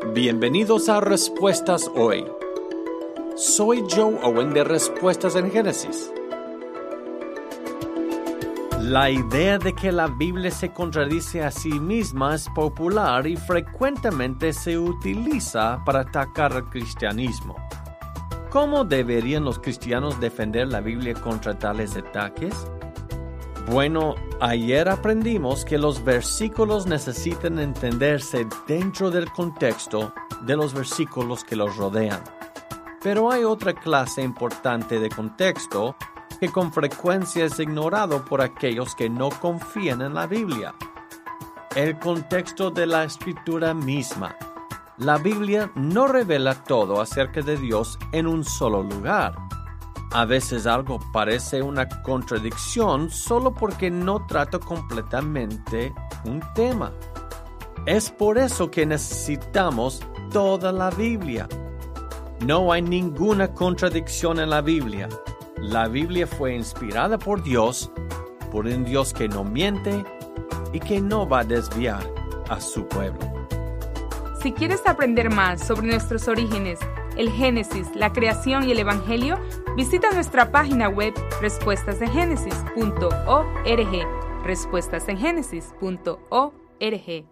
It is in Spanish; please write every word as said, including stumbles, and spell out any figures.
Bienvenidos a Respuestas Hoy. Soy Joe Owen de Respuestas en Génesis. La idea de que la Biblia se contradice a sí misma es popular y frecuentemente se utiliza para atacar al cristianismo. ¿Cómo deberían los cristianos defender la Biblia contra tales ataques? Bueno, ayer aprendimos que los versículos necesitan entenderse dentro del contexto de los versículos que los rodean. Pero hay otra clase importante de contexto que con frecuencia es ignorado por aquellos que no confían en la Biblia. El contexto de la Escritura misma. La Biblia no revela todo acerca de Dios en un solo lugar. A veces algo parece una contradicción solo porque no trata completamente un tema. Es por eso que necesitamos toda la Biblia. No hay ninguna contradicción en la Biblia. La Biblia fue inspirada por Dios, por un Dios que no miente y que no va a desviar a su pueblo. Si quieres aprender más sobre nuestros orígenes, el Génesis, la creación y el Evangelio, visita nuestra página web respuestas en génesis punto org, respuestas en génesis punto org.